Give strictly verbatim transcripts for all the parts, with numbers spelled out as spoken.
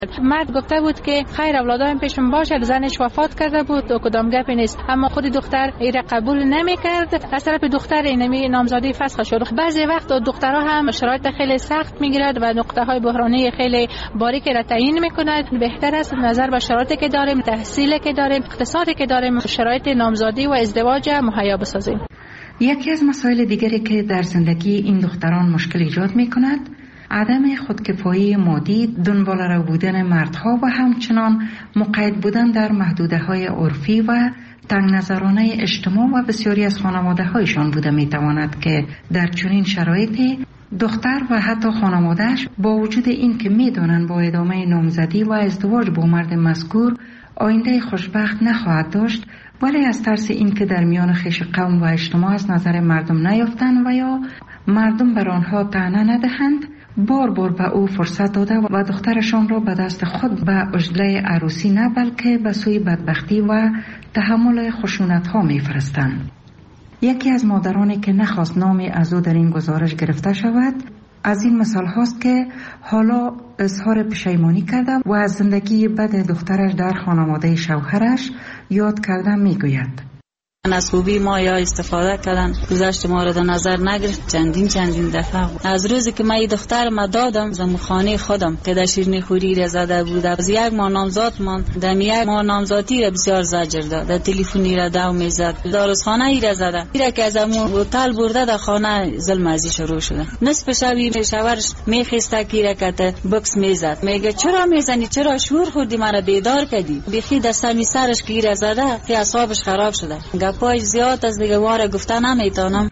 مرد گفته بود که خیر اولادایم پیشم باشه، زنش وفات کرده بود و کدام گپی نیست، اما خود دختر ایره قبول نمیکرد. از طرف دختر اینمی نامزادی فسخ شد. بعضی وقت دخترها هم شرایط خیلی سخت میگیرد و نقطه های بحرانی خیلی باریکی را تعیین میکند. بهتر است نظر به شرایطی که داریم، تحصیلی که داریم، اقتصادی که داریم، شرایط نامزادی و ازدواج مهیا بسازیم. یکی از مسائل دیگری که در زندگی این دختران مشکل ایجاد میکند عدم خودکفایی مادی، دنبال رو بودن مردها و همچنان مقید بودن در محدوده های عرفی و تنگ نظرانه اجتماع و بسیاری از خانواده هایشان بوده می تواند که در چنین شرایطی دختر و حتی خانوادهش با وجود این که می دانند با ادامه نامزدی و ازدواج با مرد مذکور آینده خوشبخت نخواهد داشت، ولی از ترس این که در میان خویش قوم و اجتماع از نظر مردم نیفتند و یا مردم بر آنها طعنه ندهند، بار بار به او فرصت داده و دخترشان را به دست خود به عجله عروسی نه بلکه به سوی بدبختی و تحمل خشونت ها می فرستند. یکی از مادرانی که نخواست نامی از او در این گزارش گرفته شود از این مثال هاست که حالا اظهار پشیمانی کرده و از زندگی بد دخترش در خانواده شوهرش یاد کرده می گوید: از خوبی ما یا استفاده کردن، گذشت ما را در نظر نگرفت. چندین چندین دفعه از روزی که من این دختر ما دادم زمو خانه خودم که در شیرینی خوری را زده بود، از یک ماه نامزاد من در یک ماه نامزادی را بسیار زجر داد، در تلفنی را دو میزد، داروخانه ای را زده، ایرا که از امو هتل برده در خانه ظلم ازی شروع شده. نصف شبی شوهرش میخسته کیرا که بکس میزد، میگه چرا میزنی، چرا شور خوردی، مرا بیدار کردی. بخی دستمی سرش گیر زده که اعصابش خراب شده. پای زیاد از دیگه واره گفتن نمیتونم.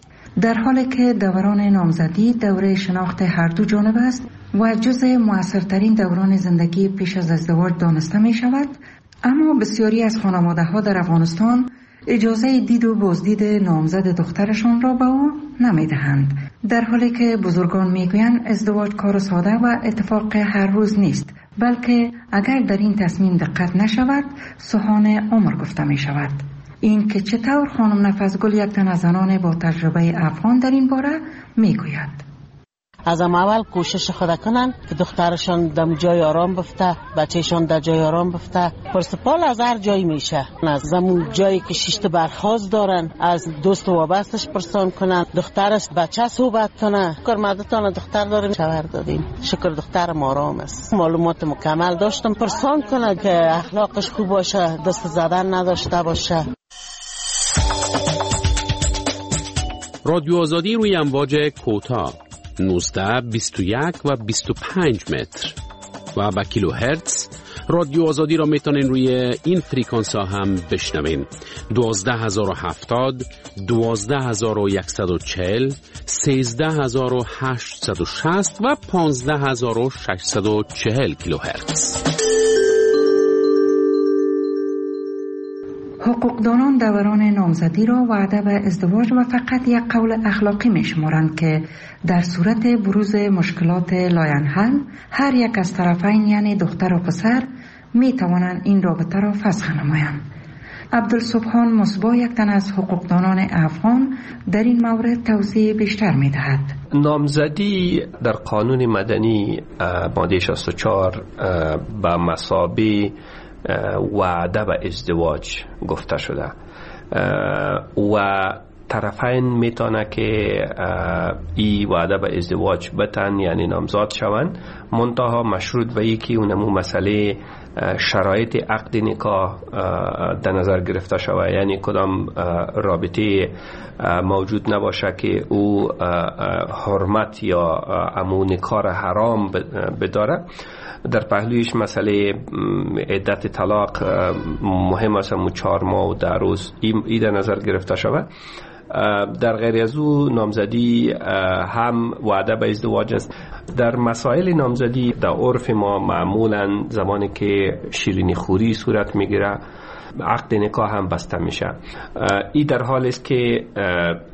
در حالی که دوران نامزدی دوره شناخت هر دو جانب است و جزء موثرترین دوران زندگی پیش از ازدواج دانسته می شود، اما بسیاری از خانواده ها در افغانستان اجازه دید و بازدید نامزد دخترشان را به او نمی دهند، در حالی که بزرگان می گویند ازدواج کار ساده و اتفاق هر روز نیست، بلکه اگر در این تصمیم دقت نشود سوهان عمر گفته می شود. این که چطور خانم نفسگل یک تن از زنان با تجربه افغان در این باره میگوید: از اول کوشش خود کنن که دخترشان در جای آرام بفته، بچهشان در جای آرام بفته. پرسپال از هر جایی میشه، از زمون جایی که شیشت برخواست دارن از دوست و وابستش پرسان کنن، دخترش بچه صحبت کنه. شکر مدتان دختر داریم، شوهر دادیم، شکر دخترم آرام است، معلومات مکمل داشتم، پرسان کنه که اخلاقش خوب باشه، دست زدن نداشته باشه. رادیو آزادی روی امواج کوتاه نوزده، بیست و یک و بیست و پنج متر و با کیلو هرتز. رادیو آزادی را میتونین روی این فریکانس ها هم بشنوین: دوازده هزار و هفتاد، دوازده هزار و صد و چهل، سیزده هزار و هشتصد و شصت و پانزده هزار و ششصد و چهل کیلو هرتز. حقوقدانان دوران نامزدی را وعده به ازدواج و فقط یک قول اخلاقی می شمارند که در صورت بروز مشکلات لاینحل هر یک از طرفین یعنی دختر و پسر می توانند این رابطه را فسخ نمایند. عبدالسبحان مصباح یک تن از حقوقدانان افغان در این مورد توضیح بیشتر می دهد. نامزدی در قانون مدنی ماده شصت و چهار به مثابه وعده به ازدواج گفته شده و طرفین میتونه که ای وعده به ازدواج بتن یعنی نامزاد شوند، منتها مشروط به یکی اونمو مسئله شرایط عقد نکاح در نظر گرفته شود، یعنی کدام رابطه موجود نباشه که او حرمت یا امو نکاح را حرام بداره. در پهلویش مسئله عدت طلاق مهم است، مو چهار ماه و ده روز ای در نظر گرفته شود. در غیر از او نامزدی هم وعده به ازدواج است. در مسائل نامزدی در عرف ما معمولا زمانی که شیرینی خوری صورت میگیره عقد نکاح هم بسته میشه. ای در حال است که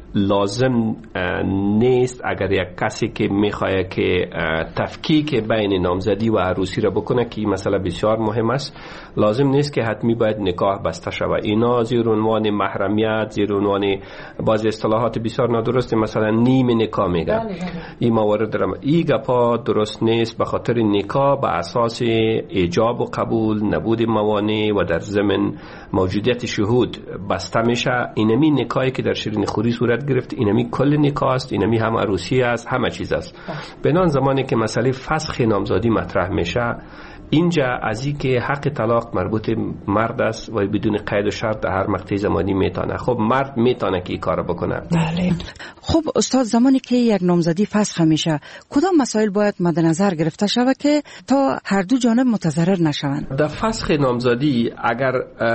لازم نیست اگر یک کسی که میخواه که تفکیک بین نامزدی و عروسی را بکنه که مسئله بسیار مهم است، لازم نیست که حتمی باید نکاح بسته شود. اینا زیر عنوان محرمیت، زیر عنوان بعضی اصطلاحات بسیار نادرست مثلا نیم نکاح میگن، این موارد را این گپا درست نیست. به خاطر نکاح به اساس ایجاب و قبول، نبود موانع و در ضمن موجودیت شهود بسته میشه. اینمی نکاحی که در شیرین خوری صورت گرفت، اینمی کل نکاح است، اینمی هم عروسی است، همه چیز است. بنان زمانی که مسئله فسخ نامزدی مطرح میشه، اینجا از این که حق طلاق مربوط مرد است و بدون قید و شرط در هر مقطع زمانی میتونه. خب مرد میتونه که این کار بکنه. بله. خب استاد، زمانی که یک نامزدی فسخ میشه، کدام مسائل باید مد نظر گرفته شود که تا هر دو جانب متضرر نشوند؟ در فسخ نامزدی اگر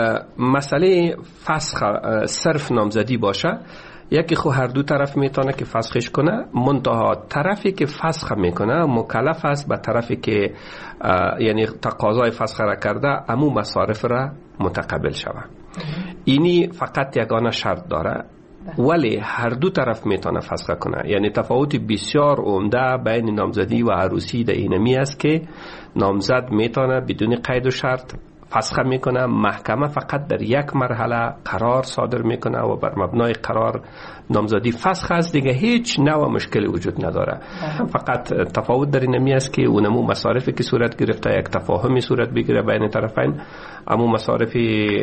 مسئله فسخ صرف نامزدی باشه، یکی خو هر دو طرف میتونه که فسخش کنه، منتها طرفی که فسخ میکنه مکلف است به طرفی که یعنی تقاضای فسخ را کرده امو مصارف را متقبل شوه. اینی فقط یگانه شرط داره، ولی هر دو طرف میتونه فسخ کنه. یعنی تفاوت بسیار عمده بین نامزدی و عروسی در اینمی است که نامزد میتونه بدون قید و شرط فسخ میکنه، محکمه فقط در یک مرحله قرار صادر میکنه و بر مبنای قرار نامزدی فسخ است، دیگه هیچ نوع مشکلی وجود نداره. فقط تفاوت در اینمی است که اونمو مصارفی که صورت گرفته یک تفاهمی صورت بگیره بین طرفین، اما مصارف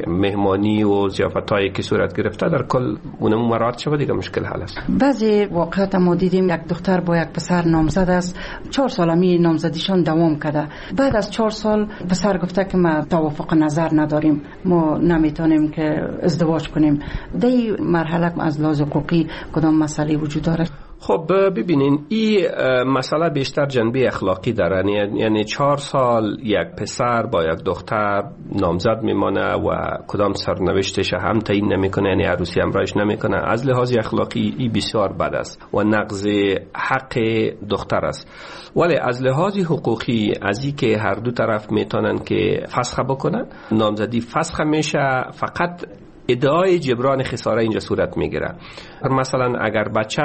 مهمانی و ضیافتایی که صورت گرفته در کل اونمو مراعات شود، دیگه مشکل حل است. بعضی واقعات ما دیدیم یک دختر با یک پسر نامزد است، چهار سال می نامزدیشان دوام کرده. بعد از چهار سال پسر گفته که ما توافق نظر نداریم، ما نمیتونیم که ازدواج کنیم. در این مرحله از لحاظ حقوقی کدام مسئله وجود داره؟ خب ببینین، این مسئله بیشتر جنبه اخلاقی داره. یعنی چهار سال یک پسر با یک دختر نامزد میمانه و کدام سرنوشتش هم تعیین نمیکنه، یعنی عروسی همراهش نمیکنه. از لحاظ اخلاقی این بسیار بد است و نقض حق دختر است. ولی از لحاظ حقوقی از این که هر دو طرف میتونن که فسخ بکنن، نامزدی فسخ میشه، فقط ادعای جبران خساره اینجا صورت میگیره. مثلا اگر بچه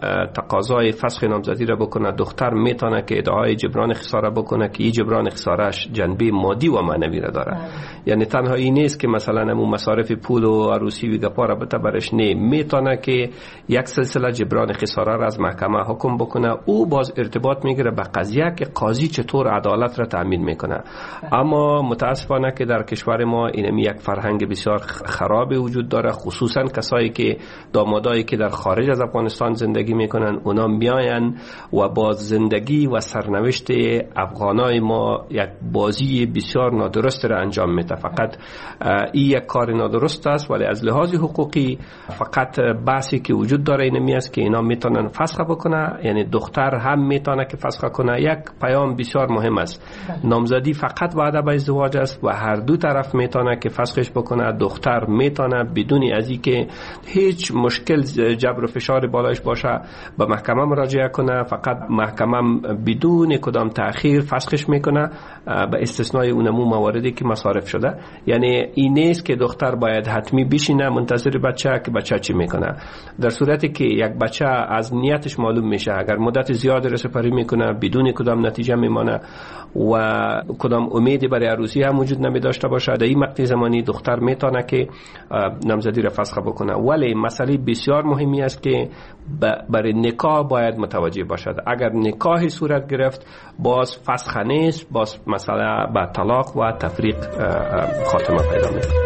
تقاضای فسخ نامزدی را بکنه، دختر میتونه که ادعای جبران خساره بکنه که این جبران خسارهش جنبه مادی و معنوی را داره. یعنی تنها این نیست که مثلا همون مصارف پول و عروسی و گپا را بته برش، نه، میتونه که یک سلسله جبران خساره را از محکمه حکم بکنه. او باز ارتباط میگیره به قضیه که قاضی چطور عدالت را تامین میکنه. اما متاسفانه که در کشور ما اینم یک فرهنگ بسیار خراب وجود داره، خصوصا کسایی که دامادایی که در خارج از افغانستان زندگی میکنن، اونا میاین و با زندگی و سرنوشت افغانای ما یک بازی بسیار نادرست را انجام میده. فقط این یک کار نادرست است، ولی از لحاظ حقوقی فقط بحثی که وجود داره اینمی است که اینا میتونن فسخ بکنه، یعنی دختر هم میتونه که فسخ کنه. یک پیام بسیار مهم است، نامزدی فقط وعده به ازدواج است و هر دو طرف میتونه که فسخش بکنه. دختر میتونه بدون از این که هیچ مشکل جبر و فشار بالایش باشه به محکمه مراجعه کنه، فقط محکمه بدون کدام تأخیر فسخش میکنه به استثنای اونمو مواردی که مصارف شده. یعنی این نیست که دختر باید حتمی بشینه منتظر بچه که بچه چی میکنه. در صورتی که یک بچه از نیتش معلوم میشه، اگر مدت زیاد رسپری میکنه بدون کدام نتیجه میمانه و کدام امیدی برای عروسی هم وجود نمی داشته باشه، در این مقطع زمانی دختر میتونه که نامزدی را فسخ بکنه. ولی مسئله بسیار مهمی است که برای نکاح باید متوجه باشد. اگر نکاح صورت گرفت باز فسخ نیست، باز مسئله به طلاق و تفریق خاتمه پیدا میکنه.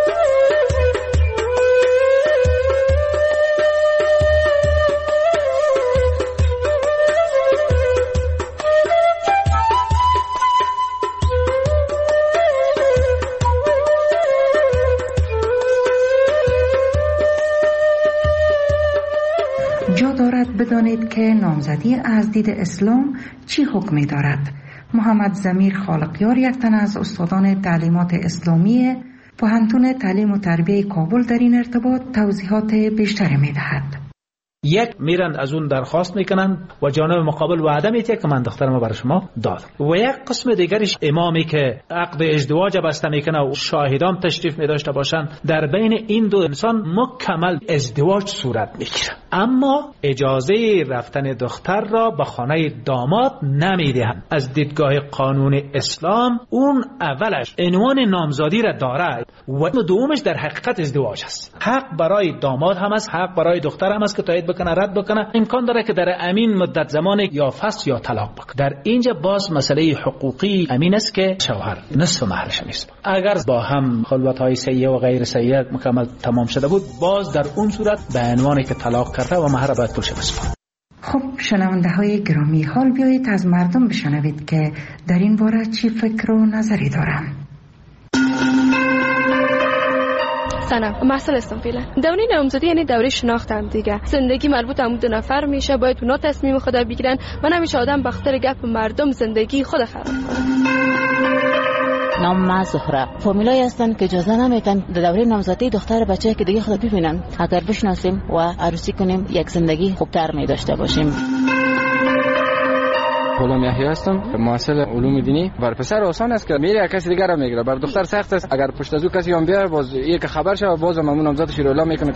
جا دارد بدانید که نامزدی از دید اسلام چی حکمی دارد. محمد ضمیر خالقیار، یک تن از استادان تعلیمات اسلامی پوهنتون تعلیم و تربیه کابل، در این ارتباط توضیحات بیشتری می دهد. یک میرن از اون درخواست میکنن و جانب مقابل وعده میده که من دخترم برای شما دادم. و یک قسم دیگرش امامی که عقد ازدواج بسته میکنه و شاهدان تشریف میداشته باشن، در بین این دو انسان مکمل ازدواج صورت میگیره، اما اجازه رفتن دختر را به خانه داماد نمیدهند. از دیدگاه قانون اسلام اون اولش عنوان نامزادی را داره و دومش در حقیقت ازدواج است. حق برای داماد هم است، حق برای دختر هم است که تایید بکنه رد بکنه. امکان داره که در امین مدت زمان یا فسخ یا طلاق بکنه. در اینجا باز مسئله حقوقی امین است که شوهر نصف مهرش نیست. اگر با هم خلوت‌های سیئه و غیر سیئه مکمل تمام شده بود، باز در اون صورت به عنوان که طلاق کرده و مهر باید پولش بسپاره. خب شنونده های گرامی، حال بیایید از مردم بشنوید که در این باره چی فکر و نظری دارن. سلام، مسئله هستم فعلا. دوره نامزدی یعنی دوره شناخت هم دیگه. زندگی مربوط هم دو نفر میشه، باید اونا تصمیم خود بگیرن و نمیشه آدم بخاطر گپ مردم زندگی خود خراب کنه. نام ما زهره. فامیلایی هستن که اجازه نمیدن در دوره نامزدی دختر بچه که دیگه خود ببینن. اگر بشناسیم و عروسی کنیم یک زندگی خوبتر می داشته باشیم. غلام یحیی هستم، معلم علوم دینی. بر پسر آسان است که میره کسی دیگر را میگیره، بر دختر سخت است. اگر پشت از او کسی هم بیاره باز یک خبر شه باز مامون نامزد شیر الله میکنه.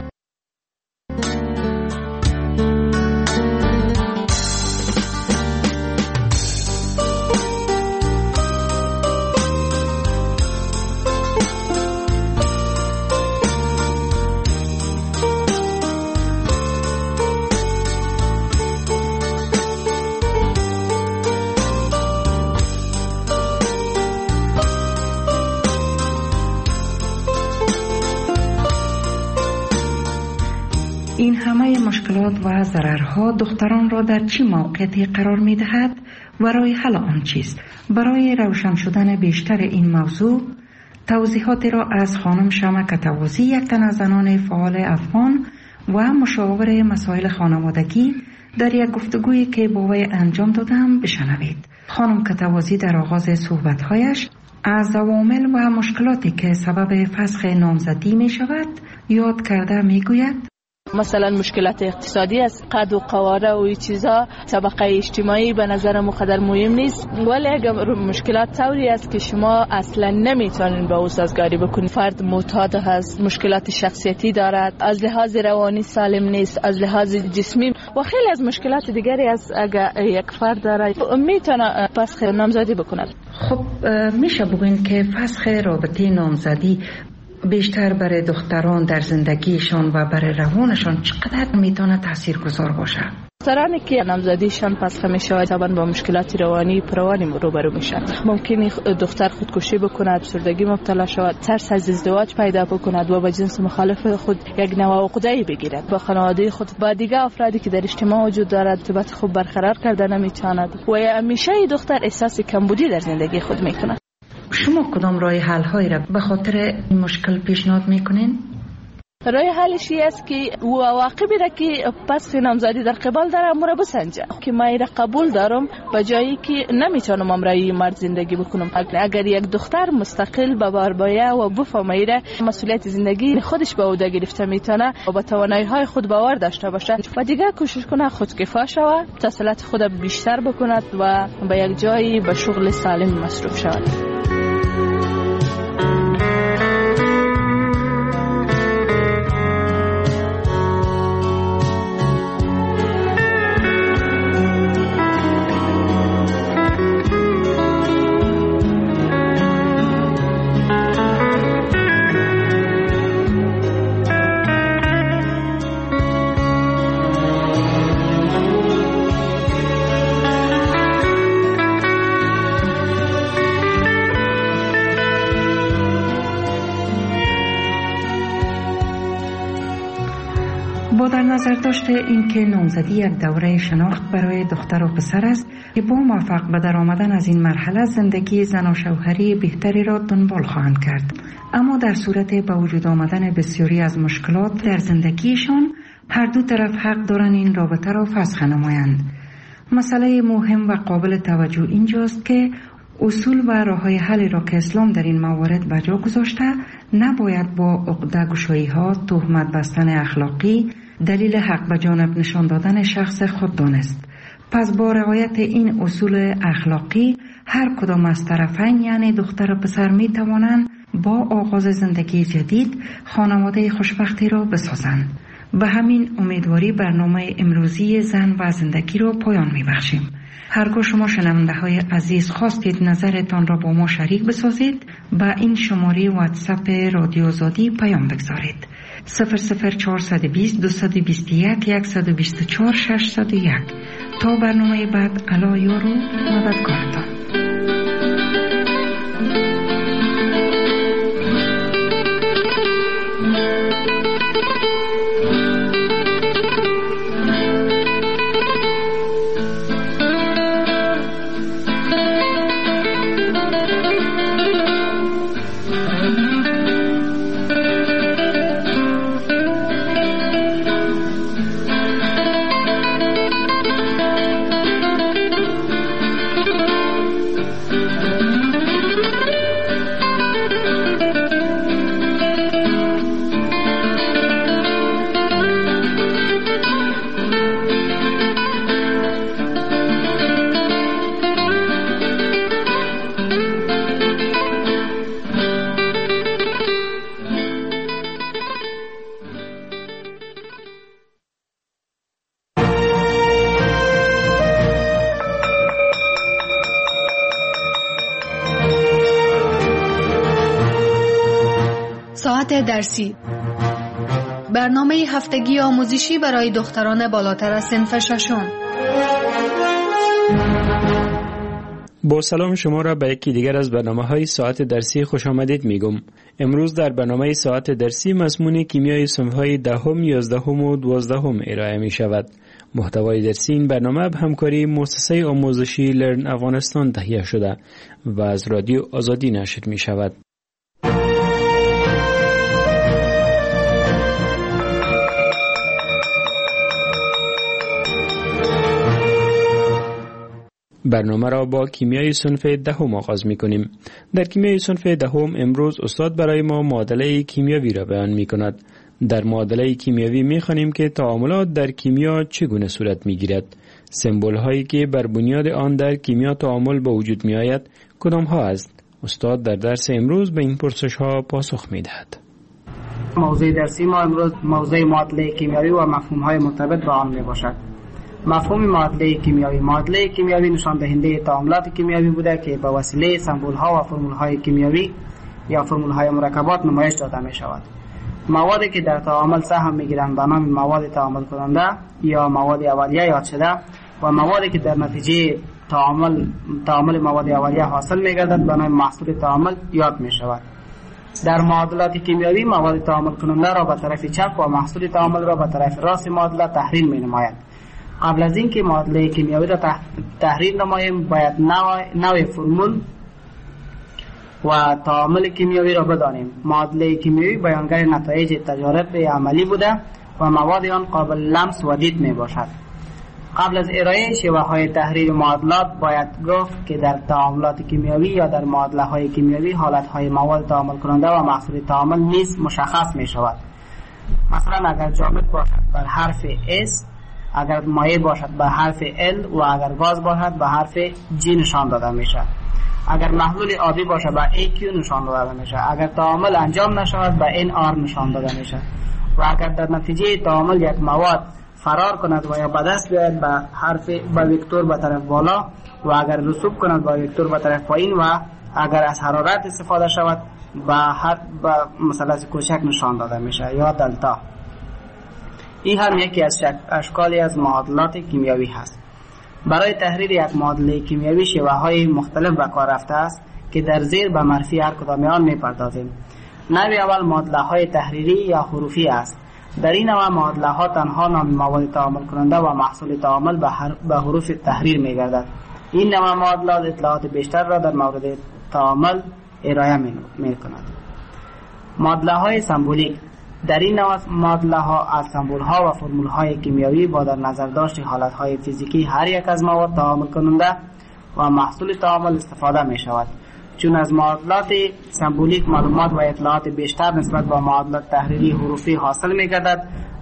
این همه مشکلات و ضررها دختران را در چه موقعیتی قرار می دهد و راه حل آن چیست؟ برای روشن شدن بیشتر این موضوع توضیحاتی را از خانم شمع کتوازی، یک تن از زنان فعال افغان و مشاور مسائل خانوادگی، در یک گفتگویی که با وی انجام دادم بشنوید. خانم کتوازی در آغاز صحبت‌هایش از عوامل و مشکلاتی که سبب فسخ نامزدی می شود یاد کرده می گوید: مثلا مشکلات اقتصادی است، قد و قواره و این چیزا طبقه اجتماعی به نظر مقدر مهم نیست، ولی اگر مشکلات طوری است که شما اصلا نمیتونین با او سازگاری بکنید. فرد معتاد هست، مشکلات شخصیتی دارد، از لحاظ روانی سالم نیست، از لحاظ جسمی و خیلی از مشکلات دیگری است. اگر یک فرد داره میتونه فسخ نامزدی بکند. خب میشه بگوین که فسخ رابطه نامزدی بیشتر برای دختران در زندگیشان و برای روانشان چقدر میتونه تاثیرگذار باشه؟ دخترانی که نامزدیشان فسخ میشه طبعا با مشکلات روانی پروانی روبرو میشن. ممکنه دختر خودکشی بکند، افسردگی مبتلا شود، ترس از ازدواج پیدا بکند و با جنس مخالف خود یک نوع عقده‌ای بگیرد. با خانواده خود با دیگه افرادی که در اجتماع وجود دارد ارتباط خوب برقرار کرده نمیتواند و همیشه دختر احساس کمبودی در زندگی خود میکند. شما کدام راه حل هایی را به خاطر این مشکل پیشنهاد میکنین؟ راه حلش است که او عواقبی را که پس نامزدی در قبال داره امور بسنجه که من را قبول دارم به جایی که نمیتونم امرای مرد زندگی بکنم. اگر یک دختر مستقل به بار بایه و بفهمه مسئولیت زندگی خودش به عهده گرفته میتونه و با توانایی های خود باور داشته باشه و دیگه کوشش کنه خودکفا شود، تسلط خود بیشتر بکند و به یک جایی به شغل سالم مصروف شود. با در نظر داشته این که نامزدی یک دوره شناخت برای دختر و پسر است که با موفق به در آمدن از این مرحله زندگی زن و شوهری بهتری را دنبال خواهند کرد، اما در صورت به وجود آمدن بسیاری از مشکلات در زندگیشان هر دو طرف حق دارند این رابطه را فسخ نمایند. مسئله مهم و قابل توجه اینجاست که اصول و راه‌های حل را که اسلام در این موارد به جا گذاشته نباید با عقده‌گشایی‌ها، تهمت بستن اخلاقی، دلیل حق به جانب نشان دادن شخص خود دانست. پس با رعایت این اصول اخلاقی هر کدام از طرفین یعنی دختر و پسر می توانند با آغاز زندگی جدید خانواده خوشبختی را بسازند. به همین امیدواری برنامه امروزی زن و زندگی را پایان می بخشیم. هرگاه شما شنونده های عزیز خواستید نظرتان را با ما شریک بسازید، به این شماره واتساپ رادیو آزادی پیام بگذارید. صفر صفر چهارصد و بیست دویست و بیست و یک صد و بیست و چهار ششصد و یک. تا برنامه بعد، الا یارو مددکارتان. ساعت درسی، برنامه هفتگی آموزشی برای دختران بالاتر از صنف ششم. با سلام شما را به یکی دیگر از برنامه‌های ساعت درسی خوش آمدید میگم. امروز در برنامه ساعت درسی مضمون کیمیای صنف‌های دهم، یازدهم و دوازدهم ارائه می شود. محتوای درسی این برنامه به همکاری مؤسسه آموزشی لرن افغانستان تهیه شده و از رادیو آزادی نشر می شود. برنامه را با کیمیای صنف دهم آغاز می کنیم. در کیمیای صنف دهم امروز استاد برای ما معادله کیمیاوی را بیان می کند. در معادله کیمیاوی می خوانیم که تعاملات در کیمیا چگونه صورت می گیرد. سمبل هایی که بر بنیاد آن در کیمیا تعامل به وجود می آید کدام ها است؟ استاد در درس امروز به این پرسش ها پاسخ می دهد. موضوع درسی ما امروز موضوع معادله کیمیاوی و مفهوم های مرتبط با آن می باشد. مفهوم معادله کیمیاوی معادله کیمیاوی نشان دهنده تعاملات کیمیاوی بوده که به وسیله سمبل ها و فرمول های کیمیاوی یا فرمول های مرکبات نمایش داده می شود. موادی که در تعامل سهم می گیرند به نام مواد تعامل کننده یا مواد اولیه یاد شده و موادی که در نتیجه تعامل تعامل مواد اولیه حاصل می گردد به نام محصول تعامل یاد می شود. در معادلات کیمیاوی مواد تعامل کننده را به طرف چپ و محصول تعامل را به طرف راست معادله تحریل می نماید. قبل از اینکه معادله کیمیاوی را تحریل نماییم باید نوع, نوع فرمول و تعامل کیمیاوی را بدانیم. معادله کیمیاوی بیانگر نتایج تجارب عملی بوده و مواد آن قابل لمس و دید می باشد. قبل از ارائه شیوه های تحریل معادلات باید گفت که در تعاملات کیمیاوی یا در معادله های کیمیاوی حالت های مواد تعامل کننده و محصول تعامل نیز مشخص می شود. مثلا اگر جامد باشد بر حرف S، اگر مایع باشد به حرف L و اگر گاز باشد به حرف G نشان داده میشه. اگر محلول آبی باشد به ای کیو نشان داده میشه. اگر تعامل انجام نشود به ان آر نشان داده میشه. و اگر در نتیجه تعامل یک مواد فرار کند و یا به دست بیاید به حرف به وکتور به طرف بالا و اگر رسوب کند به وکتور به طرف پایین و اگر از حرارت استفاده شود به هر به مثلث کوچک نشان داده میشه یا دلتا. این هم یکی از اشکالی از معادلات کیمیاوی هست. برای تحریر یک معادله کیمیاوی شیوه های مختلف به کار رفته است که در زیر به معرفی هر کدام آن میپردازیم. نوع اول معادله های تحریری یا حروفی است. در این نوع معادله ها تنها نام مواد تعامل کننده و محصول تعامل به, به حروف تحریر میگردد. این نوع معادلات اطلاعات بیشتر را در مورد تعامل ارائه می کند. معادله های سمبولیک. در این نوع معادله ها از سمبول ها و فرمول های کیمیاوی با در نظر داشت حالت های فیزیکی هر یک از مواد تعامل کننده و محصول تعامل استفاده می شود. چون از معادلات سمبولیک معلومات و اطلاعات بیشتر نسبت با معادلات تحریری حروفی حاصل می گردد،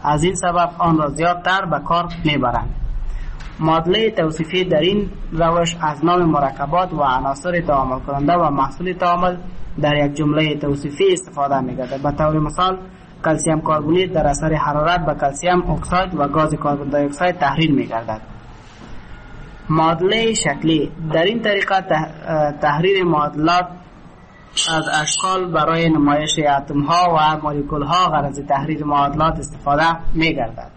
از این سبب آن را زیادتر به کار میبرند. معادله توصیفی در این روش از نام مرکبات و عناصر تعامل کننده و محصول تعامل در یک جمله توصیفی استفاده می‌گردد. به طور مثال کلسیم کربونیت در اثر حرارت به کلسیم اکساید و گاز کاربن دی اکساید تحلیل می‌گردد. معادله شکلی در این طریقه تحریر معادلات از اشکال برای نمایش اتم ها و مولکول ها غرض تحریر معادلات استفاده می‌گردد.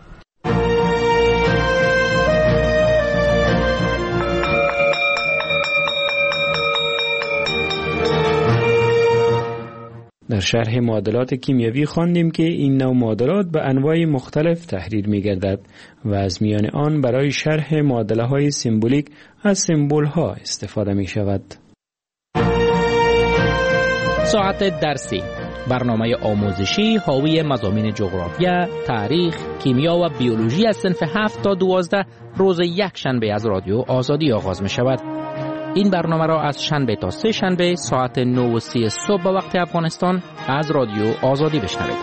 در شرح معادلات کیمیایی خواندیم که این نوع معادلات به انواع مختلف تحریر می گردد و از میان آن برای شرح معادله های سمبولیک از سمبول ها استفاده می شود. ساعت درسی، برنامه آموزشی حاوی مضامین جغرافیا، تاریخ، کیمیا و بیولوژی از صنف هفت تا دوازده روز یک شنبه از رادیو آزادی آغاز می شود. این برنامه را از شنبه تا سه شنبه ساعت نه و سی صبح به وقت افغانستان از رادیو آزادی بشنوید.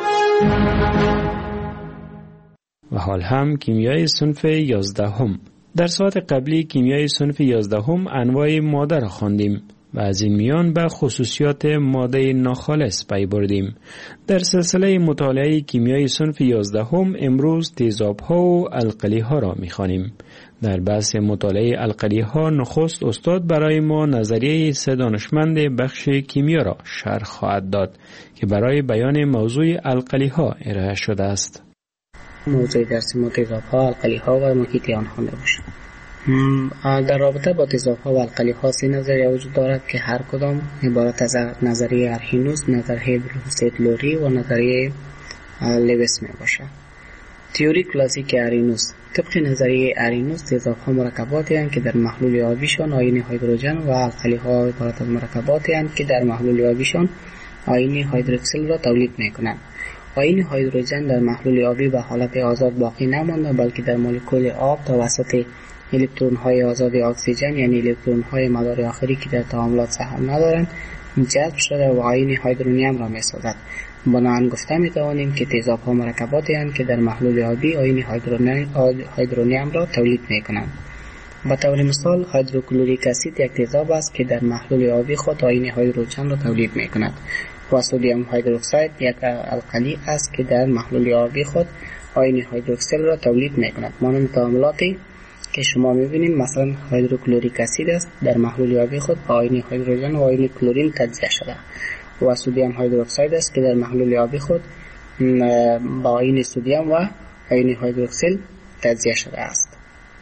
و حال هم کیمیای صنف یازدهم. در ساعت قبلی کیمیای صنف یازدهم انواع ماده را خواندیم و از این میان به خصوصیات ماده ناخالص پی بردیم. در سلسله مطالعه کیمیای صنف یازدهم امروز تیزاب‌ها و القلی‌ها را می‌خوانیم. در بحث مطالعه القلی‌ها نخست استاد برای ما نظریه سه دانشمند بخش کیمیا را شرح خواهد داد که برای بیان موضوع القلی‌ها ارائه شده است. موضوع درس ما تیزاب‌ها، القلی‌ها و محیط آنها میباشد. در رابطه با تیزاب‌ها و القلی‌ها سه نظریه وجود دارد که هر کدام عبارت از نظریه ارهینوس، نظریه برونستیت لوری و نظریه لویس میباشد. تئوری کلاسیک ارینوس. طبق نظریه ارینوس تیزاب‌ها مرکباتی هستند که در محلول آبیشان آیین هیدروژن و القلی‌ها عبارت از مرکباتی هستند که در محلول آبیشان آیین هیدروکسیل را تولید می‌کنند. آیین هیدروژن در محلول آبی به حالت آزاد باقی نمانده بلکه در مولکول آب توسط الکترون‌های آزاد اکسیژن یعنی الکترون‌های مدار آخری که در تعاملات سهم ندارند جذب شده و آیین هیدرونیم را می‌سازد. بنابراین گفته می‌توانیم که تیزاب‌ها مرکباتی هستند که در محلول آبی آیین هیدرونیم را تولید می‌کنند. به طور مثال هیدروکلوریک اسید یک تیزاب است که در محلول آبی خود آیین هیدروژن را تولید می‌کند و سدیم هیدروکساید یک القلی است که در محلول آبی خود آیین هیدروکسیل را تولید می‌کند. مانند تعاملاتی که شما می‌بینید مثلا هیدروکلوریک اسید است در محلول آبی خود با آیین هیدروژن و آیین کلورین تجزیه شده و سدیم هیدروکساید است که در محلول آبی خود با آیین سدیم و آیین هیدروکسیل تجزیه شده است.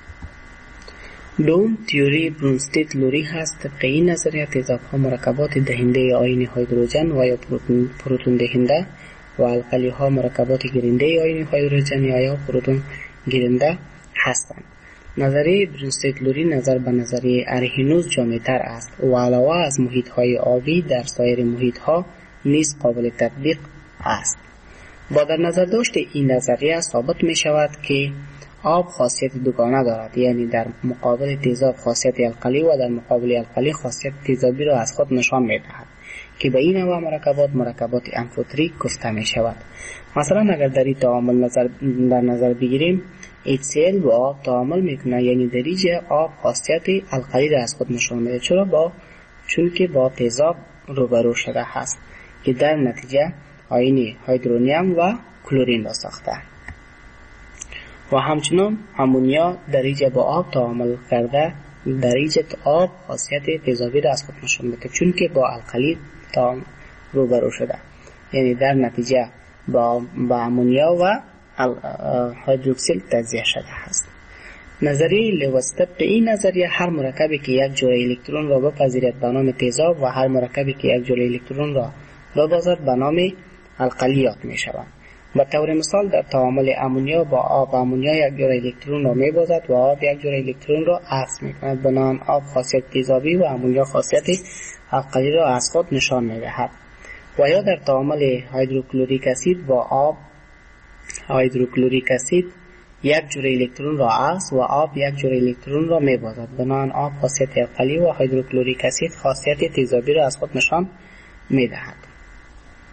دوم تئوری برونستیت لوری هست. طبق این نظریه تیزاب‌ها مرکبات دهنده آیین هیدروژن و یا پروتون دهنده و القلی‌ها مرکبات گیرنده آیین هیدروژن یا پروتون گیرنده هستند. نظریه برونستیت لوری نظر به نظریه ارهینوس جامع‌تر است و علاوه از محیط‌های آبی در سایر محیط‌ها نیز قابل تطبیق است. با در نظر داشت این نظریه ثابت می شود که آب خاصیت دوگانه دارد، یعنی در مقابل تیزاب خاصیت القلی و در مقابل القلی خاصیت تیزابی را از خود نشان می دهد که به این نوع مرکبات مرکبات امفوتریک گفته می شود. مثلا اگر در این تعامل نظر در نظر بگیریم اچ سی ال با آب تعامل میکنه، یعنی در اینجا آب خاصیت القلی را از خود نشان میده چرا با چون که با تیزاب روبرو شده هست که در نتیجه آیین هیدرونیم و کلورین را ساخته و همچنین امونیا در اینجا با آب تعامل کرده در اینجا آب خاصیت تیزابی را از خود نشان میده چون که با القلی تعامل روبرو شده، یعنی در نتیجه با با امونیا و هیدروکسیل تجزیه شده است. نظریه لویس. طبق این نظریه هر مرکبی که یک جرعه الکترون را بپذیرد به نام تیزاب و هر مرکبی که یک جرعه الکترون را ببازد به نام القلی یاد می شود. به طور مثال در تعامل امونیا با آب امونیا یک جرعه الکترون را می بازد و آب یک جرعه الکترون را عکس می کند. بنابراین آب خاصیت تیزابی و امونیا خاصیت القلی را از خود نشان می دهد. و یا در تعامل هیدروکلوریک اسید با آب هیدروکلوریک اسید یک جرعه الکترون را عکس و آب یک جرعه الکترون را می‌بازد. بنابراین آب خاصیت القلی و هیدروکلوریک اسید خاصیت تیزابی را از خود نشان می‌دهد.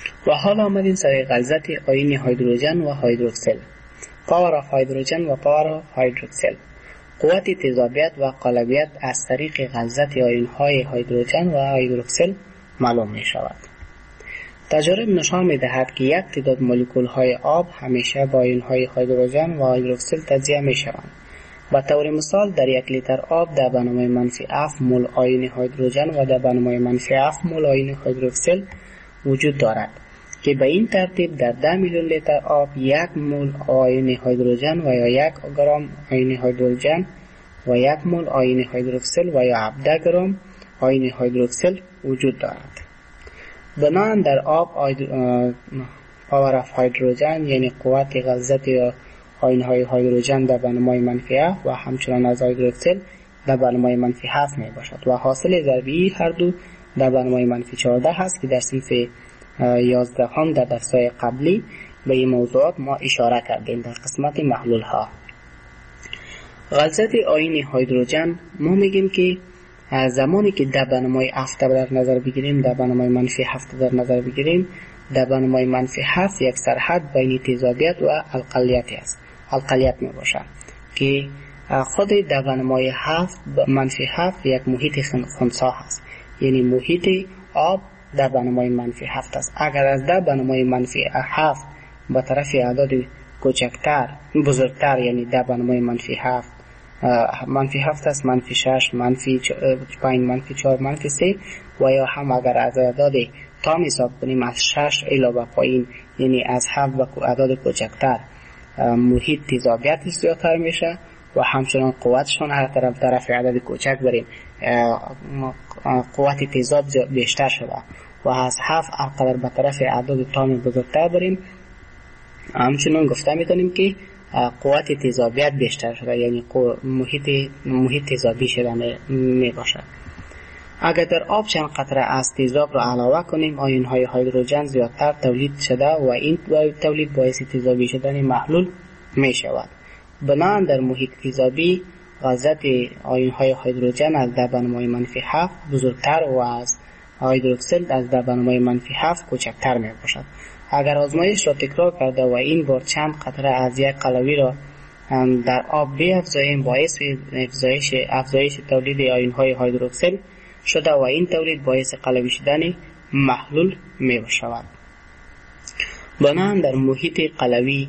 و حالا آمدیم سر غلظت آیین هیدروژن و هیدروکسل. پاور آف هیدروژن و پاور آف هیدروکسل. قوت تیزابیت و قلبیت از طریق غلظت آیون‌های هیدروژن و هیدروکسل معلوم می شود. تجارب نشان می دهد که یک تعداد مولکول‌های آب همیشه با آیون‌های هیدروژن و هیدروکسل تجزیه می شوند. به طور مثال در یک لیتر آب در بنمای منفی هفت مول آیون هیدروژن و در بنمای منفی هفت مول آیون هیدروکسل وجود دارد که به این ترتیب در ده میلیون لیتر آب یک مول آیون هیدروژن و یا یک گرم آیون هیدروژن و یک مول آیون هیدروکسل و یا هفده گرم آیون هیدروکسل وجود دارد. بنابراین در آب پاور اف هیدروژن یعنی قوت غلظت آیون های هیدروژن در بنمای منفی هفت و همچنان از هیدروکسل در بنمای منفی هفت می باشد و حاصل ضربی هر دو در بنمای منفی چهارده هست که در صنف یازده هم در درس‌های قبلی به این موضوعات ما اشاره کردیم در قسمت محلول ها. غلظت آیون هیدروژن ما میگیم که زمانی که در بنمای هفت در نظر بگیریم، در بنمای منفی هفت در نظر بگیریم، در بنمای منفی هفت یک سرحد بین تیزابیت و القلیت است. القلیت می باشد که خود در بنمای هفت منفی هفت یک محیط خنثی هست، یعنی محیط آب در بنمای منفی هفت است. اگر از در بنمای منفی هفت به طرف اعداد کوچکتر بزرگتر، یعنی در بنمای منفی هفت منفی هفت است، منفی شش، منفی پنج، منفی چهار، منفی سه و یا هم اگر از اعداد تام حساب کنیم از شش الی به پایین، یعنی از هفت به اعداد کوچکتر، محیط تیزابیت زیادتر میشه و همچنان قوتشون هر طرف طرف عدد کوچک بریم قوت تیزاب بیشتر شده و از هفت هر به طرف اعداد تام بزرگتر بریم همچنان گفته میتونیم که قوت تیزابیت بیشتر شده، یعنی محیط محیط تیزابی شده می باشد. اگر در آب چند قطره از تیزاب را علاوه کنیم آیون های هیدروژن زیادتر تولید شده و این تولید باعث تیزابی شدن محلول می شود. بنابراین در محیط تیزابی غلظت آیون های هیدروژن از در بنمای منفی هفت بزرگتر و از هیدروکسل از در بنمای منفی هفت کوچکتر می باشد. اگر آزمایش را تکرار کرده و این بار چند قطره از یک قلوی را در آب بیفزاییم باعث افزایش افزایش تولید آیون های هیدروکسل شده و این تولید باعث قلوی شدن محلول می شود. بنابراین در محیط قلوی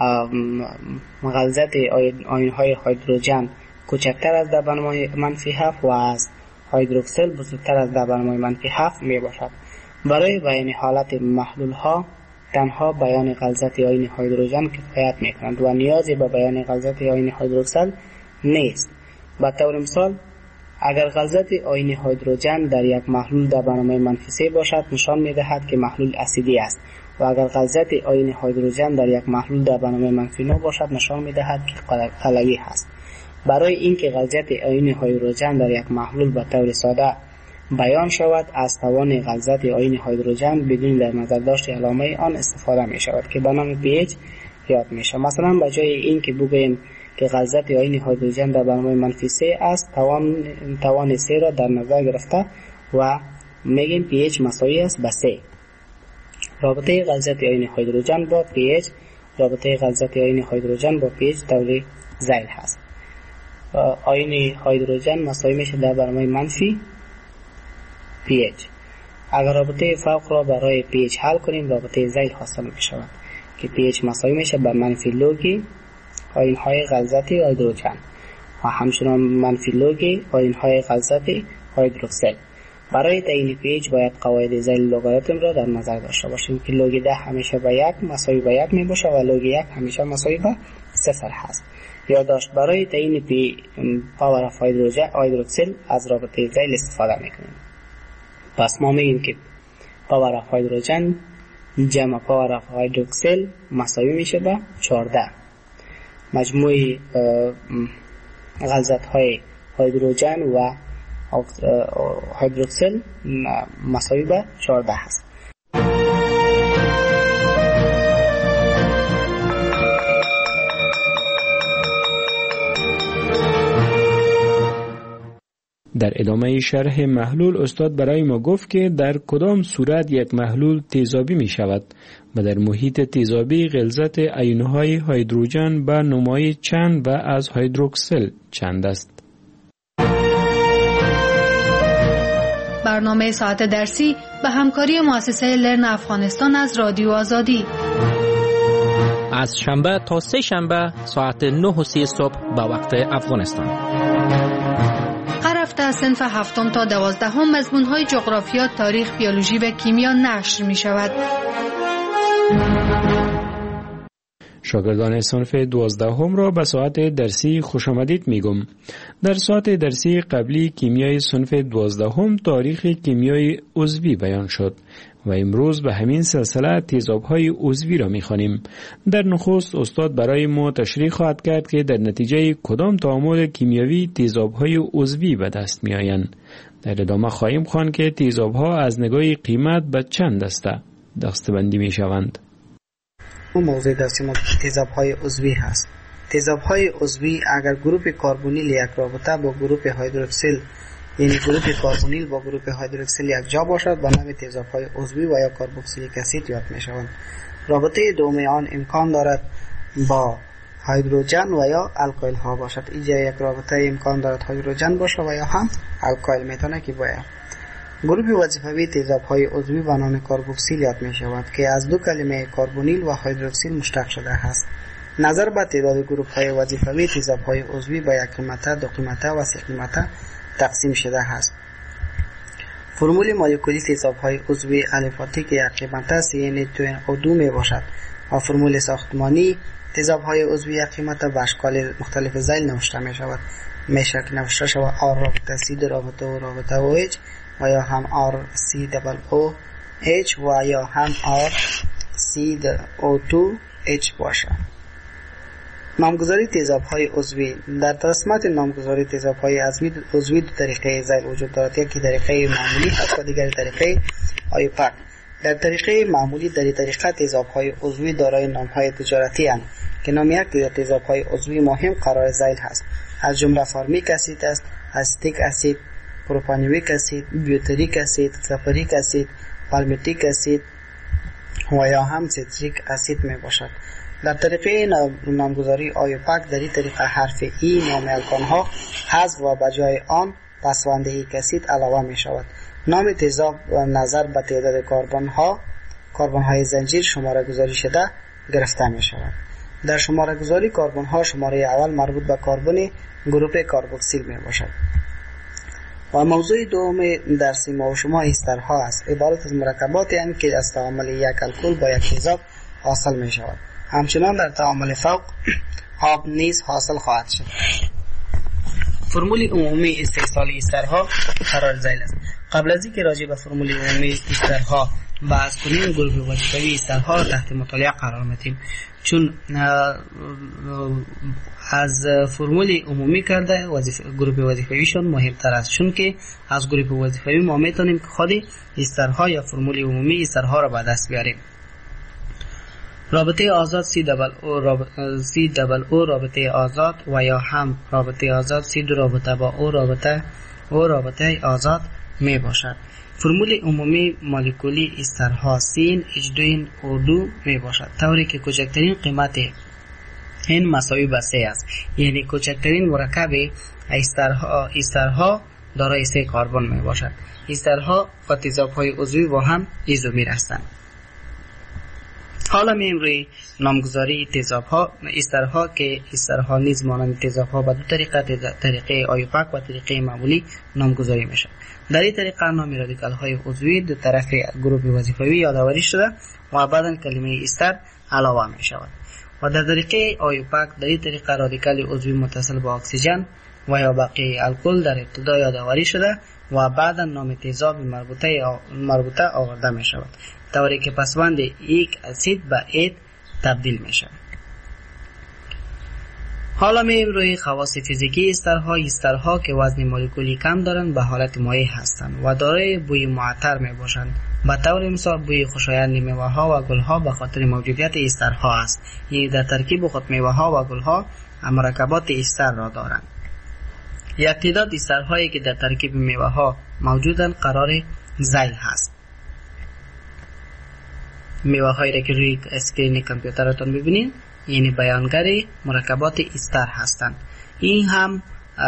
غلظت آیون های هیدروژن کوچکتر از در بنمای منفی هفت و از هیدروکسل بزرگتر از در بنمای منفی هفت می باشد. برای بیان حالت محلول ها تنها بیان غلظت آیون هیدروژن کفایت می کنند و نیازی به بیان غلظت آیون هیدروکسل نیست. به طور مثال اگر غلظت آیون هیدروژن در یک محلول در بنمای منفی سه باشد نشان می دهد که محلول اسیدی است و اگر غلظت آیون هیدروژن در یک محلول در بنمای منفی نه باشد نشان می دهد که قلوی است. برای اینکه غلظت آیون هیدروژن در یک محلول به طور ساده بیان شود از توان غلظت آیون هیدروژن بدون در نظر داشت علامه آن استفاده می شود که به نام پی اچ یاد می شود. مثلا به جای اینکه بگوییم که غلظت آیون هیدروژن در بنمای منفی سه است توان توان سه را در نظر گرفته و میگیم پی اچ مساوی است به سه. رابطه غلظت آیون هیدروژن با پی اچ رابطه غلظت آیون هیدروژن با پی اچ طوری ذیل هست. آیون هیدروژن مساوی میشه در بنمای منفی پی اچ. اگر رابطه فوق را برای پی اچ حل کنیم رابطه ذیل حاصل می شود که پی اچ مساوی میشه به منفی لوگ آیون های غلظت هیدروژن و همچنان منفی لوگ آیون های غلظت هیدروکسل. برای تعیین پی اچ باید قواعد ذیل لوگاریتم را در نظر داشته باشیم که لوگ ده همیشه به یک مساوی به یک می باشه و لوگ یک همیشه مساوی به صفر هست. یادداشت برای تعیین پی پاور اف هیدروکسل از رابطه ذیل استفاده میکنیم. پس ما میگیم که پاور اف هیدروژن جمع پاور اف هیدروکسل مساوی میشه به چهارده. مجموع غلظت های هیدروژن و هیدروکسل مساوی به چهارده هست. در ادامه شرح محلول استاد برای ما گفت که در کدام صورت یک محلول تیزابی می شود و در محیط تیزابی غلظت آیون‌های هیدروژن به نمای چند و از هیدروکسل چند است. برنامه ساعت درسی به همکاری مؤسسه لرن افغانستان از رادیو آزادی از شنبه تا سه شنبه ساعت نه و سی صبح به وقت افغانستان. هر هفته صنف هفتم تا دوازدهم مضمون‌های جغرافیا، تاریخ، بیولوژی و کیمیا نشر می شود. شاگردان صنف دوازدهم را به ساعت درسی خوش آمدید میگم. در ساعت درسی قبلی کیمیای صنف دوازدهم تاریخ کیمیای عضوی بیان شد و امروز به همین سلسله تیزاب‌های عضوی را می‌خوانیم. در نخست استاد برای ما تشریح خواهد کرد که در نتیجه کدام تعامل کیمیایی تیزاب‌های عضوی به دست می‌آیند. در ادامه خواهیم خواند که تیزاب‌ها از نگاه قیمت به چند دسته دسته‌بندی می‌شوند. اون موضوع درسی ما تیزاب‌های عضوی هست. تیزاب‌های عضوی اگر گروپ کربونیل یک رابطه با گروپ هیدروکسیل، یعنی گروپ کربونیل با گروپ هیدروکسیل یک جا باشد، به نام تیزاب‌های عضوی و یا کربوکسیلیک اسید یاد می‌شوند. رابطه دوم آن امکان دارد با هیدروژن و یا الکل ها باشد. اینجا یک رابطه امکان دارد هیدروژن باشه و یا هم الکل میتونه که باید. گروپ وظیفوی تیزاب‌های عضوی به نام کربوکسیل یاد می شود که از دو کلمه کربونیل و هیدروکسیل مشتق شده است. نظر به تعداد گروپ‌های وظیفوی تیزاب‌های عضوی به یک قیمته، دو قیمته و سه قیمته تقسیم شده است. فرمول مولکولی تیزاب‌های عضوی الفاتی که یک قیمته سی ان دو او دو می باشد و فرمول ساختمانی تیزاب‌های عضوی یک قیمته به اشکال مختلف ذیل نوشته می شود. میشه که نوشته شود آر رابطه سی رابطه و رابطه او اچ و یا هم آر سی دبل او اچ و یا هم آر سی او دو اچ باشد. نامگذاری تیزاب‌های عضوی. در رسمت نامگذاری تیزاب‌های عضوی دو طریقه ذیل وجود دارد. یکی طریقه معمولی هست و دیگر طریقه آیوپاک. در طریقه معمولی در این طریقه تیزاب‌های عضوی دارای نام‌های تجارتی اند که نام یک تیزاب‌های عضوی مهم قرار ذیل هست. از جمله فارمیک اسید است، استیک اسید، پروپانیویک اسید، بیوتریک اسید، سفریک اسید، پالمیتیک اسید و یا هم سیتریک اسید می باشد. در طریقه نامگذاری آیوپاک در این طریقه حرف ای نام الکان ها حذف و به جای آن پسوندهی اسید علاوه می شود. نام تیزاب نظر به تعداد کربن ها کربن های زنجیر شماره گذاری شده گرفته می شود. در شماره گذاری کربن ها شماره اول مربوط به کربن گروپ کربوکسیل می باشد. و موضوع دوم درسی ما و شما استرها است. عبارت از مرکباتی هستند که از تعامل یک الکل با یک تیزاب حاصل می شود. همچنان در تعامل فوق آب نیز حاصل خواهد شد. فرمول عمومی استحصال استرها قرار ذیل است. قبل از اینکه راجع به فرمول عمومی استرها بحث کنیم، گروه وظیفوی استرها را تحت مطالعه قرار میدیم، چون از فرمول عمومی کرده وظیفه گروه وظیفویشون مهمتر است، چون که از گروه وظیفوی ما میتونیم که خود استرها یا فرمول عمومی استرها را به دست بیاریم. رابطه آزاد سی دبل او رابطه سی دبل او رابطه آزاد و یا هم رابطه آزاد سی دو رابطه با او رابطه او رابطه آزاد می باشد. فرمول عمومی مولکولی استرها سین اچ دو او دو می باشد، طوری که کوچکترین قیمت این مساوی به سه است، یعنی کوچکترین مرکب استرها استرها دارای سه کربن می باشد. استرها و تیزاب‌های عضوی با هم ایزومر هستند. حالا میم روی نامگذاری تیزاب‌ها استرها که استرها نیز مانند تیزاب‌ها به دو طریقه طریقه آیوپاک و طریقه معمولی نامگذاری میشه. در این طریقه نام رادیکال‌های عضوی دو طرف گروه وظیفوی یادآوری شده و بعداً کلمه استر علاوه می شود. و در طریقه آیوپاک در این طریقه رادیکال عضوی متصل با اکسیژن و یا باقی الکل در ابتدا یادآوری شده و بعداً نام تیزاب مربوطه مربوطه آورده می شود، طوری که پسوند یک اسید به اید تبدیل می شود. حالا می روی خواص فیزیکی استرها. استرها که وزن مولکولی کم دارند به حالت مایع هستند و دارای بوی معطر می باشند. به طور مثال بوی خوشایند میوه ها و گل ها به خاطر موجودیت استرها است، یعنی در ترکیب خود میوه ها و گل ها مرکبات استر را دارند. یک تعداد استرهایی که در ترکیب میوه ها موجودن قرار ذیل هست. میوه هایی را که روی اسکرین کامپیوترتون ببینید یعنی بیانگر مرکبات استر هستند. این هم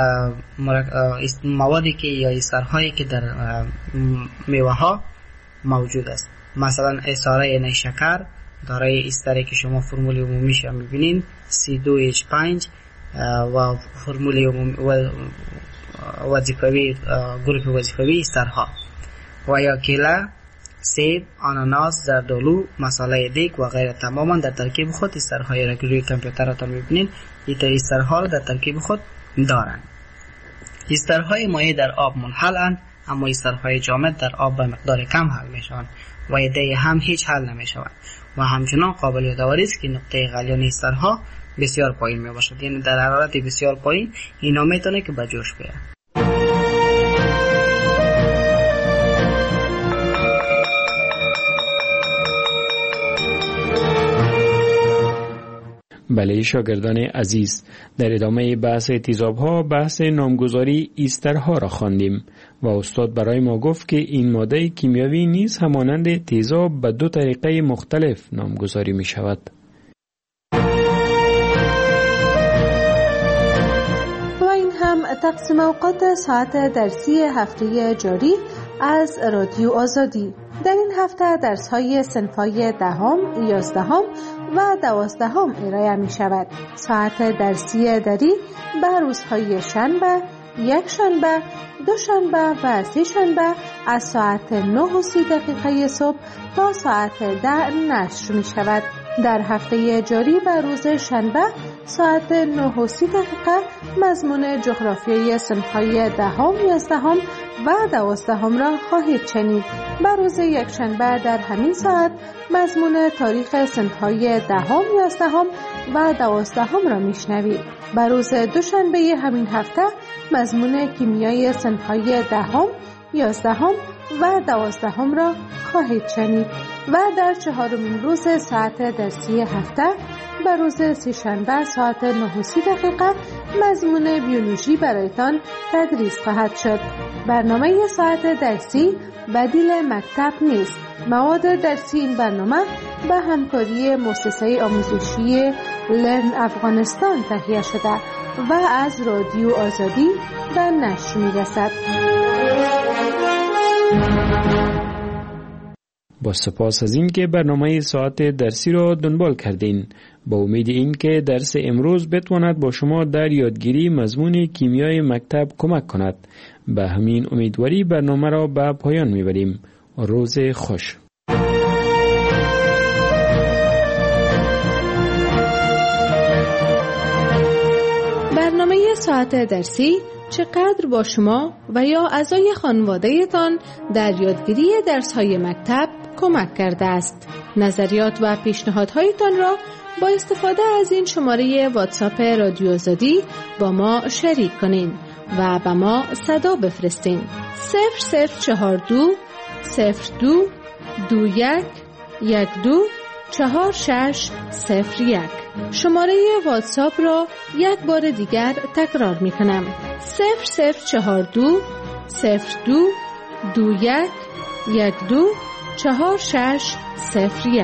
موادی که یا استرهایی که در میوه ها موجود است. مثلا اساره نیشکر دارای استری که شما فرمول عمومیش هم میبینین سی دو اچ پنج و فرمول وظیفوی گروپ وظیفوی استرها و یا کیله، سیب، آناناس، زردآلو، مصالحه دیگ و غیره تماما در ترکیب خود استرهایی را که روی کامپیوترتون میبینین این استرها را در ترکیب خود دارند. استرهای مایع در آب منحلند اما استرهای جامد در آب به مقدار کم حل میشوند و ایده هم هیچ حل نمیشوند و همچنان قابل یادآوری است که نقطه غلیان استرها بسیار پایین می باشد، یعنی در حرارت بسیار پایین اینا میتونه که به جوش بیاد. بله شاگردان عزیز، در ادامه بحث تیزاب‌ها بحث نامگذاری ایسترها را خواندیم و استاد برای ما گفت که این ماده کیمیاوی نیز همانند تیزاب به دو طریقه مختلف نامگذاری می شود. و این هم تقسیم اوقات ساعت درسی هفته جاری از رادیو آزادی. در این هفته درس‌های صنف‌های دهم، یازدهم و دوازدهم ارائه می شود. ساعت درسی دری به روزهای شنبه، یک شنبه، دو شنبه و سه شنبه از ساعت نه و سی دقیقه صبح تا ساعت ده نشر می شود. در هفته جاری به روز شنبه ساعت نه و سی دقیقه مضمون جغرافیای صنف‌های دهم، یازدهم و دوازدهم را خواهید شنید. به روز یکشنبه در همین ساعت مضمون تاریخ صنف‌های دهم، یازدهم و دوازدهم را میشنوید. به روز دوشنبه همین هفته مضمون کیمیای صنف‌های دهم، یازدهم و دوازدهم را خواهید شنید و در چهارمین روز ساعت درسی هفته به روز سه‌شنبه ساعت نه و سی دقیقه مضمون بیولوژی برایتان تدریس خواهد شد. برنامه ساعت درسی بدیل مکتب نیست. مواد درسی این برنامه به همکاری مؤسسه آموزشی لرن افغانستان تهیه شده و از رادیو آزادی به نشر می‌رسد. با سپاس از این که برنامه ساعت درسی را دنبال کردین. با امید این که درس امروز بتواند با شما در یادگیری مضمون کیمیای مکتب کمک کند. به همین امیدواری برنامه را به پایان میبریم. روز خوش. برنامه ساعت درسی چقدر با شما و یا اعضای خانواده‌تان در یادگیری درس‌های مکتب کمک کرده است؟ نظریات و پیشنهادهایتان را با استفاده از این شماره واتساپ رادیو آزادی با ما شریک کنین و به ما صدا بفرستین. صفر صفر چهار دو صفر دو دو یک یک دو چهار شش صفر یک. شماره واتساپ را یک بار دیگر تکرار می کنم. صفر صفر چهار دو صفر دو دو یک یک دو چهار شش صفر یک.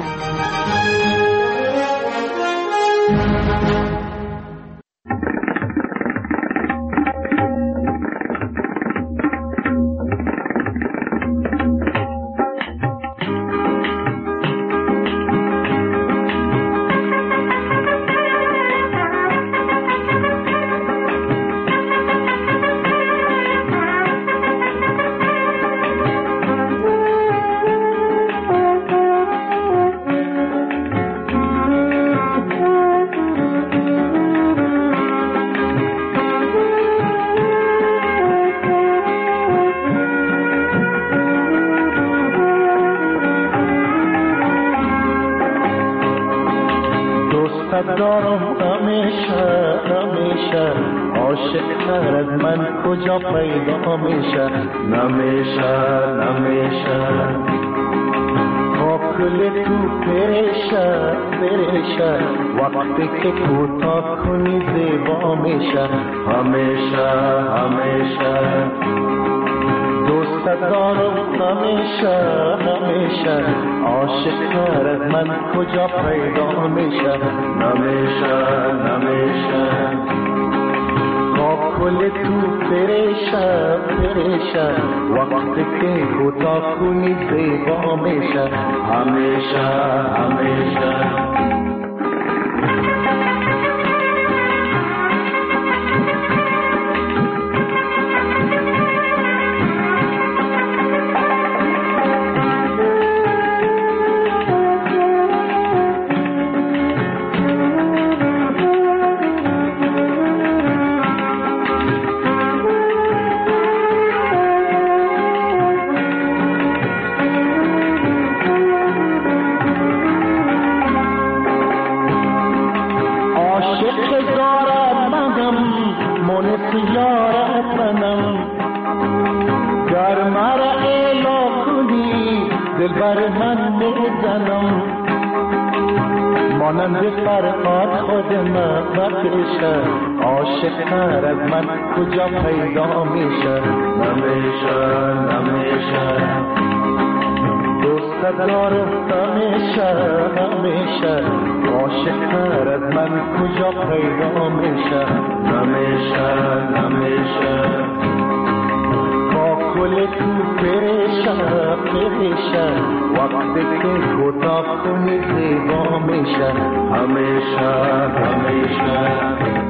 دارم همیشه همیشه عاشق تر از من کجا پیدا میشه نمیشه نمیشه خواب کاکل تو پرشه پرشه وقتی که کوتاه کنی زیبا میشه همیشه همیشه دوست دارم همیشه همیشه عاشق تر از من کجا پیدا میشه نمیشه نمیشه کاکل تو پرشه پرشه وقتی که کوتاه کنی زیبا میشه همیشه همیشه بر من میزنم مانند فرقات خود من بکشه عاشق تر از من کجا پیدا میشه نمیشه نمیشه دوست دارم همیشه همیشه عاشق تر از من کجا پیدا میشه نمیشه نمیشه کاکل تو پرشه پرشه وقتی که کوتاه کنی زیبا میشه همیشه همیشه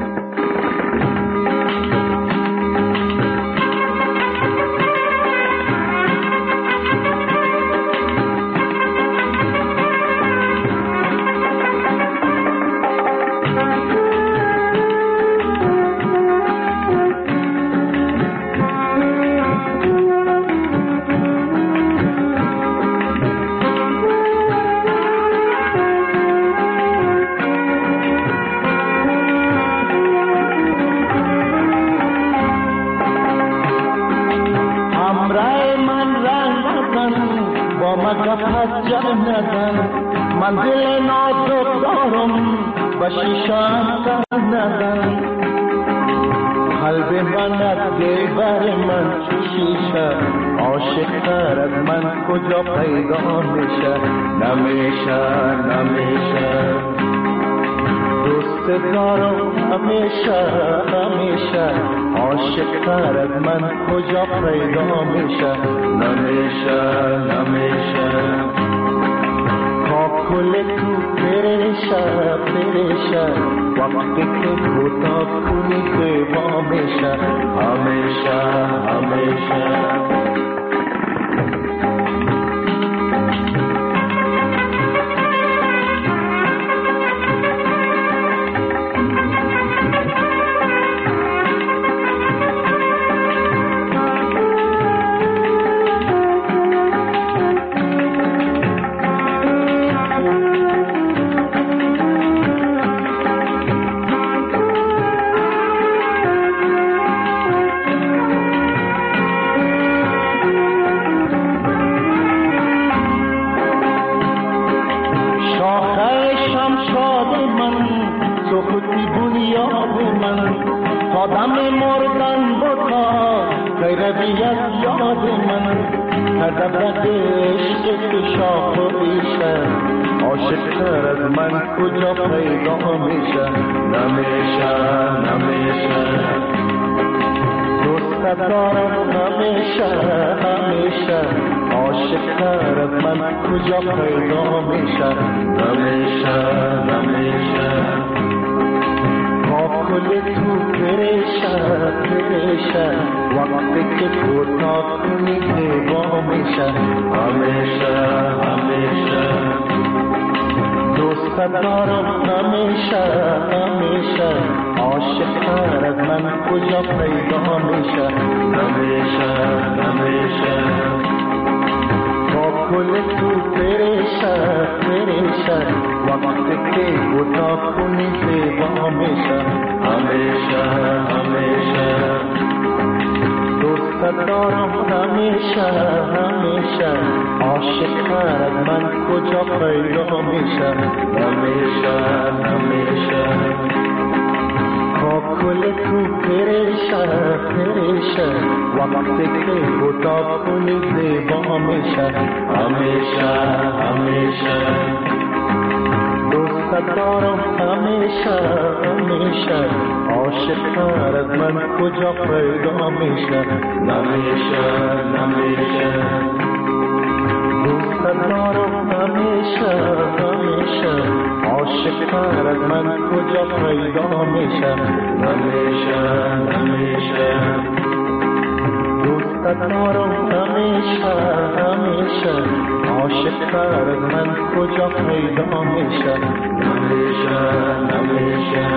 منزل نازک دارم و شیشم کن ندن قلب من از دل بر من چو شیشه عاشق تر از من کجا پیدا میشه نمیشه نمیشه دوست دارم همیشه همیشه عاشق تر از من کجا پیدا میشه نمیشه نمیشه کاکل تو پرشه پرشه وقتی که کوتاه کنی زیبا میشه همیشه همیشه کجا پیدا میشه نمیشه نمیشه دوست دارم همیشه همیشه عاشق تر از من کجا پیدا میشه نمیشه نمیشه کاکل تو پرشه پرشه وقتی که کوتاه کنی زیبا میشه همیشه همیشه دوست دارم همیشه همیشه عاشق تر از من کجا پیدا میشه نمیشه نمیشه کاکل تو پرشه پرشه وقتی که کوتاه کنی زیبا میشه همیشه همیشه دوست دوست دارم همیشه همیشه عاشق از من کجا پیدا میشه همیشه همیشه کل تو پریشه پریشه وقتی که خدا کنی زیبا میشه همیشه همیشه دوست دارم همیشه همیشه عاشق از من کجا پیدا میشه نمیشه نمیشه دوست دارم همیشه همیشه عاشق از من کجا پیدا میشه نمیشه نمیشه دوست دارم همیشه همیشه عاشق از من کجا پیدا میشه نمیشه نمیشه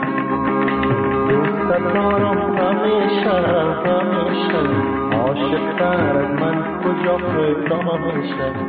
دوست دارم همیشه همیشه عاشق از من کجا پیدا میشه